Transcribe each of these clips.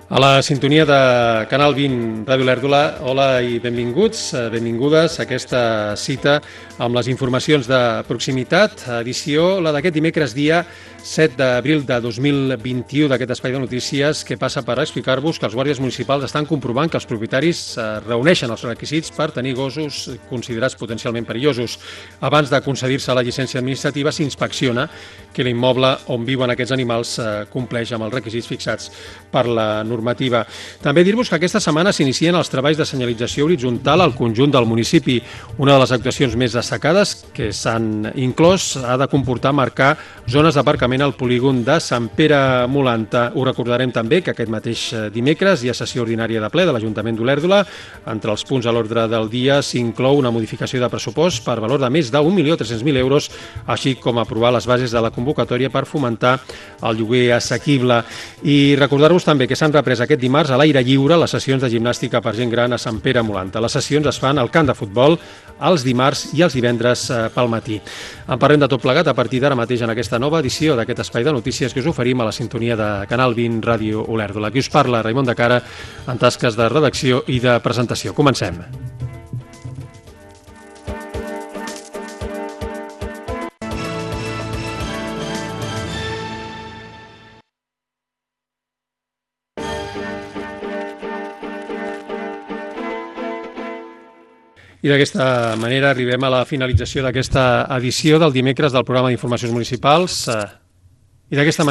A la sintonia de Canal 20 Ràdio Olèrdola, hola i benvinguts, benvingudes a aquesta cita amb les informacions de proximitat, edició la d'aquest dimecres dia 7 d'abril de 2021 d'aquest espai de notícies que passa per explicar-vos que els guàrdies municipals estan comprovant que els propietaris reuneixen els requisits per tenir gossos considerats potencialment perillosos. Abans de concedir-se la llicència administrativa s'inspecciona que l'immoble on viuen aquests animals compleix amb els requisits fixats per la normativa. També dir-vos que aquesta setmana s'inicien els treballs de senyalització horitzontal al conjunt del municipi. Una de les actuacions més destacades que s'han inclòs ha de comportar marcar zones d'aparcament al polígon de Sant Pere Molanta. Ho recordarem també que aquest mateix dimecres hi ha sessió ordinària de ple de l'Ajuntament d'Olèrdola. Entre els punts a l'ordre del dia s'inclou una modificació de pressupost per valor de més de 1.300.000 euros, així com aprovar les bases de la convocatòria per fomentar el lloguer assequible. I recordar-vos també que s'han reprès aquest dimarts a l'aire lliure les sessions de gimnàstica per gent gran a Sant Pere Molanta. Les sessions es fan al camp de futbol els dimarts i els divendres pel matí. En parlem de tot plegat a partir d'ara mateix en aquesta nova edició d'aquest espai de notícies que us oferim a la sintonia de Canal 20 Ràdio Olèrdola. Aquí us parla Raimon de Cara en tasques de redacció i de presentació. Comencem. I d'aquesta manera arribem a la finalització d'aquesta edició del dimecres del programa d'informacions municipals. I d'aquesta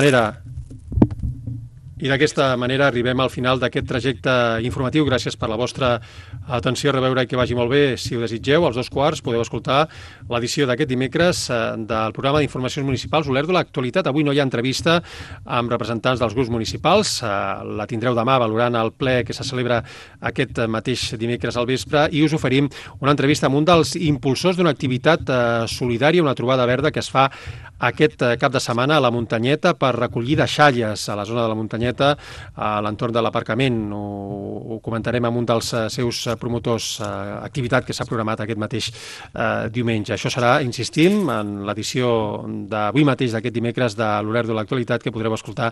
manera arribem al final d'aquest trajecte informatiu. Gràcies per la vostra atenció, a reveure i que vagi molt bé. Si ho desitgeu, als 2:15 podeu escoltar l'edició d'aquest dimecres del programa d'informacions municipals Olèrdola Actualitat. Avui no hi ha entrevista amb representants dels grups municipals. La tindreu demà valorant el ple que se celebra aquest mateix dimecres al vespre i us oferim una entrevista amb un dels impulsors d'una activitat solidària, una trobada verda que es fa aquest cap de setmana a la Muntanyeta per recollir deixalles a la zona de la Muntanyeta, a l'entorn de l'aparcament. Ho comentarem amb un dels seus promotors, activitat que s'ha programat aquest mateix diumenge. Això serà, insistim, en l'edició d'avui mateix d'aquest dimecres de l'Olèrdola Actualitat que podreu escoltar.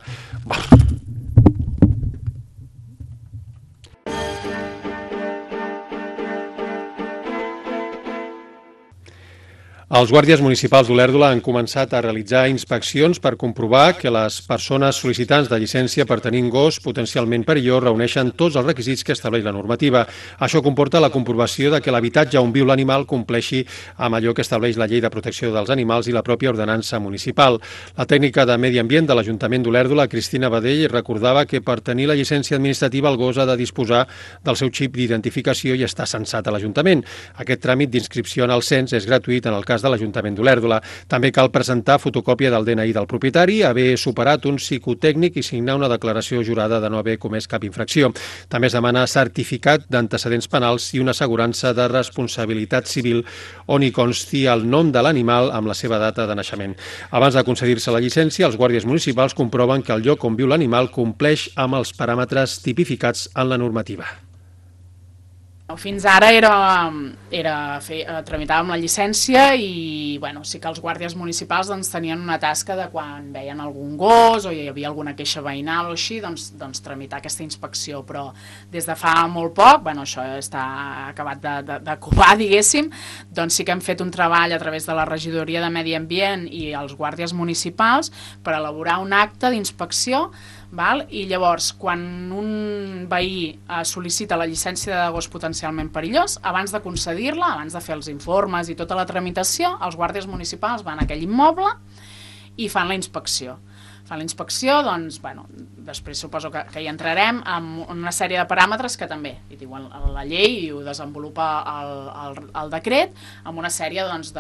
Els guàrdies municipals d'Olèrdola han començat a realitzar inspeccions per comprovar que les persones sol·licitants de llicència per tenir un gos potencialment perillós reuneixen tots els requisits que estableix la normativa. Això comporta la comprovació de que l'habitatge on viu l'animal compleixi amb allò que estableix la Llei de Protecció dels Animals i la pròpia ordenança municipal. La tècnica de Medi Ambient de l'Ajuntament d'Olèrdola, Cristina Badell, recordava que per tenir la llicència administrativa el gos ha de disposar del seu xip d'identificació i està censat a l'Ajuntament. Aquest tràmit d'inscripció en el cens és gratuït en el cas de l'Ajuntament d'Olèrdola. També cal presentar fotocòpia del DNI del propietari, haver superat un psicotècnic i signar una declaració jurada de no haver comès cap infracció. També es demana certificat d'antecedents penals i una assegurança de responsabilitat civil on hi consti el nom de l'animal amb la seva data de naixement. Abans de concedir-se la llicència, els guàrdies municipals comproven que el lloc on viu l'animal compleix amb els paràmetres tipificats en la normativa. Fins ara tramitàvem la llicència i sí que els guàrdies municipals tenien una tasca de quan veien algun gos o hi havia alguna queixa veïnal o així, doncs tramitar aquesta inspecció, però des de fa molt poc, això està acabat de covar, diguéssim, doncs sí que hem fet un treball a través de la regidoria de Medi Ambient i els guàrdies municipals per elaborar un acte d'inspecció. I llavors, quan un veí sol·licita la llicència de gos potencialment perillós, abans de concedir-la, abans de fer els informes i tota la tramitació, els guàrdies municipals van a aquell immoble i fan la inspecció. Fan la inspecció, després suposo que hi entrarem amb una sèrie de paràmetres que també hi diuen la llei i ho desenvolupa el decret, amb una sèrie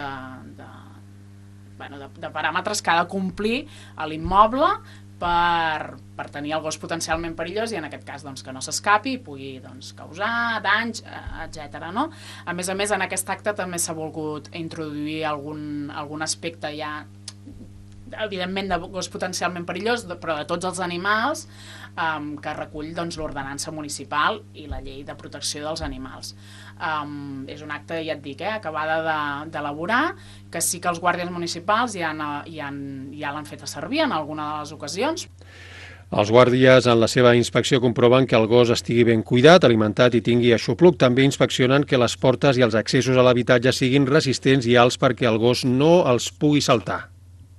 de paràmetres que ha de complir a l'immoble per tenir el gos potencialment perillós i en aquest cas que no s'escapi i pugui causar danys, etc. A més, en aquest acte també s'ha volgut introduir algun aspecte ja evidentment de gos potencialment perillós, però de tots els animals que recull l'ordenança municipal i la llei de protecció dels animals. És un acte, ja et dic, acabada d'elaborar, que sí que els guàrdies municipals ja l'han fet a servir en alguna de les ocasions. Els guàrdies en la seva inspecció comproven que el gos estigui ben cuidat, alimentat i tingui aixopluc. També inspeccionen que les portes i els accessos a l'habitatge siguin resistents i alts perquè el gos no els pugui saltar.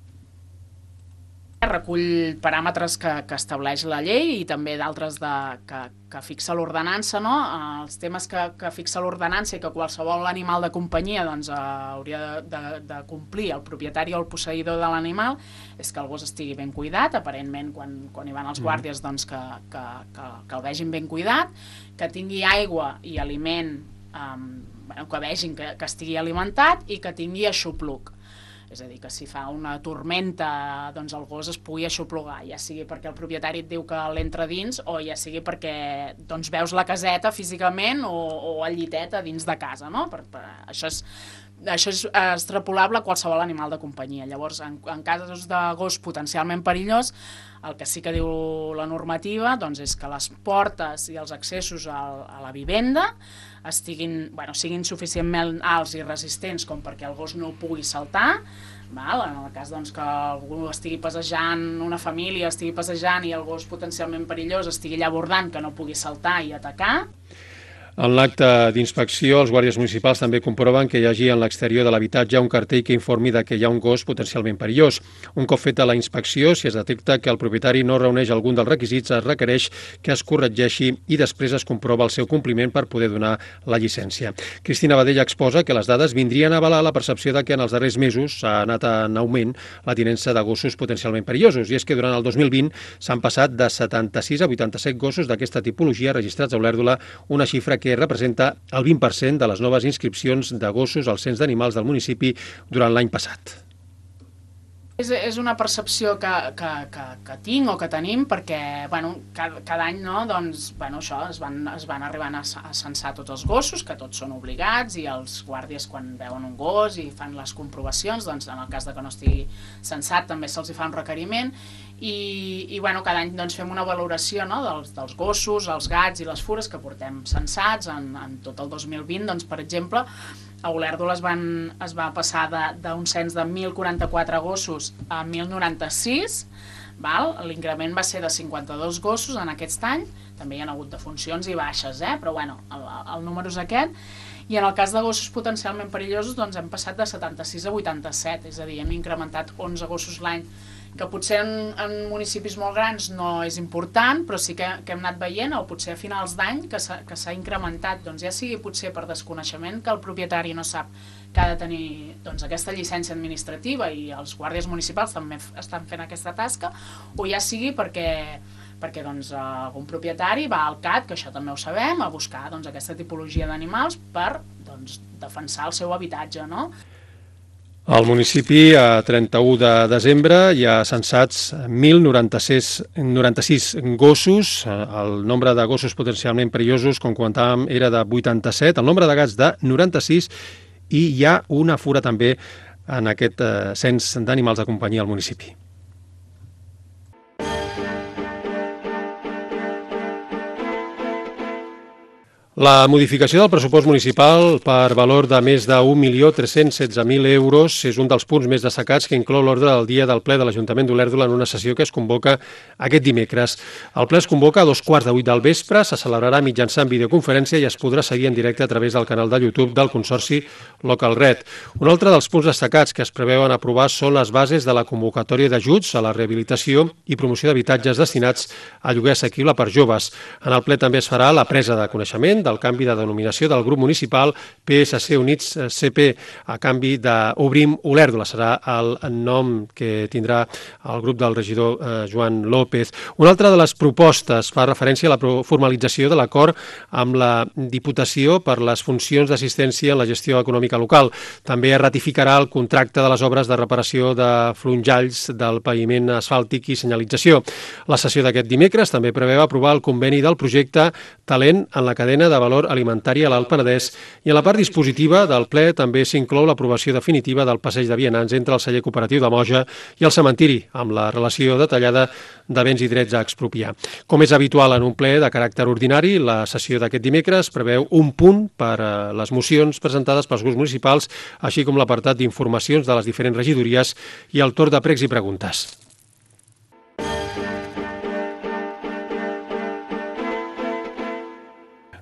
Recull paràmetres que estableix la llei i també d'altres que fixa l'ordenança, no? Els temes que fixa l'ordenança i que qualsevol animal de companyia doncs, hauria de complir el propietari o el posseïdor de l'animal és que el gos estigui ben cuidat, aparentment quan hi van els guàrdies doncs, que el vegin ben cuidat, que tingui aigua i aliment, que vegin que estigui alimentat i que tingui aixopluc. És a dir, que si fa una tormenta doncs el gos es pugui aixoplugar, ja sigui perquè el propietari et diu que l'entra dins o ja sigui perquè doncs, veus la caseta físicament o el llitet a dins de casa, no? Això és extrapolable a qualsevol animal de companyia. Llavors, en casos de gos potencialment perillós, el que sí que diu la normativa doncs, és que les portes i els accessos a la vivenda siguin suficientment alts i resistents com perquè el gos no pugui saltar. En el cas doncs, que algú estigui passejant, una família estigui passejant i el gos potencialment perillós estigui allà abordant que no pugui saltar i atacar. En l'acte d'inspecció, els guàrdies municipals també comproven que hi hagi en l'exterior de l'habitatge un cartell que informi que hi ha un gos potencialment perillós. Un cop feta la inspecció, si es detecta que el propietari no reuneix algun dels requisits, es requereix que es corregeixi i després es comprova el seu compliment per poder donar la llicència. Cristina Badella exposa que les dades vindrien a avalar la percepció que en els darrers mesos s'ha anat en augment la tinença de gossos potencialment perillosos, i és que durant el 2020 s'han passat de 76 a 87 gossos d'aquesta tipologia registrats a Olèrdola, una xifra que representa el 20% de les noves inscripcions de gossos al cens d'animals del municipi durant l'any passat. És una percepció que tinc o que tenim perquè cada any es van arribant a censar tots els gossos, que tots són obligats, i els guàrdies quan veuen un gos i fan les comprovacions, doncs en el cas de que no estigui censat també se'ls fa un requeriment i cada any fem una valoració dels gossos, els gats i les fures que portem censats en tot el 2020. Per exemple, a Olèrdola es va passar d'un cens de 1.044 gossos a 1.096, l'increment va ser de 52 gossos en aquest any, també hi ha hagut defuncions i baixes, però el número és aquest, i en el cas de gossos potencialment perillosos hem passat de 76 a 87, és a dir, hem incrementat 11 gossos l'any, que potser en municipis molt grans no és important, però sí que hem anat veient, o potser a finals d'any, que s'ha incrementat, ja sigui potser per desconeixement, que el propietari no sap que ha de tenir aquesta llicència administrativa i els guàrdies municipals també estan fent aquesta tasca, o ja sigui perquè algun propietari va al CAT, que això també ho sabem, a buscar aquesta tipologia d'animals per defensar el seu habitatge, no? Al municipi, a 31 de desembre, hi ha censats 1.096 gossos. El nombre de gossos potencialment perillosos, com comentàvem, era de 87. El nombre de gats de 96 i hi ha una fura també en aquest cens d'animals de companyia al municipi. La modificació del pressupost municipal per valor de més de 1.316.000 euros és un dels punts més destacats que inclou l'ordre del dia del ple de l'Ajuntament d'Olèrdola en una sessió que es convoca aquest dimecres. El ple es convoca a 7:15 del vespre, se celebrarà mitjançant videoconferència i es podrà seguir en directe a través del canal de YouTube del Consorci Local Red. Un altre dels punts destacats que es preveuen aprovar són les bases de la convocatòria d'ajuts a la rehabilitació i promoció d'habitatges destinats a lloguer assequible per joves. En el ple també es farà la presa de coneixement del canvi de denominació del grup municipal PSC Units CP a canvi d'Obrim Olèrdola. Serà el nom que tindrà el grup del regidor Joan López. Una altra de les propostes fa referència a la formalització de l'acord amb la Diputació per les funcions d'assistència en la gestió econòmica local. També es ratificarà el contracte de les obres de reparació de flonjalls del paviment asfàltic i senyalització. La sessió d'aquest dimecres també preveu aprovar el conveni del projecte Talent en la cadena de valor alimentari a l'Alt Penedès i en la part dispositiva del ple també s'inclou l'aprovació definitiva del passeig de vianants entre el celler cooperatiu de Moja i el cementiri, amb la relació detallada de béns i drets a expropiar. Com és habitual en un ple de caràcter ordinari, la sessió d'aquest dimecres preveu un punt per a les mocions presentades pels grups municipals, així com l'apartat d'informacions de les diferents regidories i el torn de pregs i preguntes.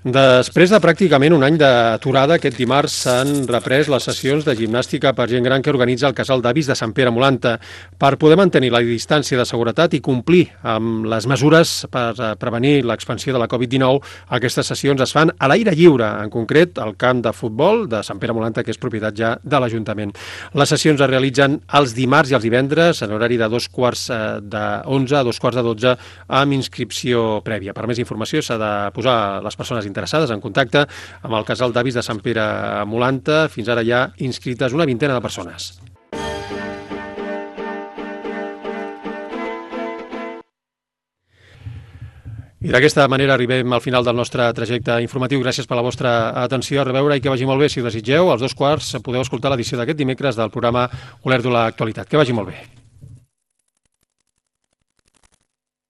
Després de pràcticament un any d'aturada, aquest dimarts s'han reprès les sessions de gimnàstica per gent gran que organitza el Casal d'Avis de Sant Pere Molanta. Per poder mantenir la distància de seguretat i complir amb les mesures per prevenir l'expansió de la Covid-19, aquestes sessions es fan a l'aire lliure, en concret al camp de futbol de Sant Pere Molanta, que és propietat ja de l'Ajuntament. Les sessions es realitzen els dimarts i els divendres en horari de 11:15 a 12:45 amb inscripció prèvia. Per més informació s'ha de posar les persones interessades en contacte amb el Casal d'Avis de Sant Pere Molanta. Fins ara hi ha inscrites una vintena de persones. I d'aquesta manera arribem al final del nostre trajecte informatiu. Gràcies per la vostra atenció. A reveure i que vagi molt bé. Si ho desitgeu, als 2:15 podeu escoltar l'edició d'aquest dimecres del programa Olèrdola Actualitat. Que vagi molt bé.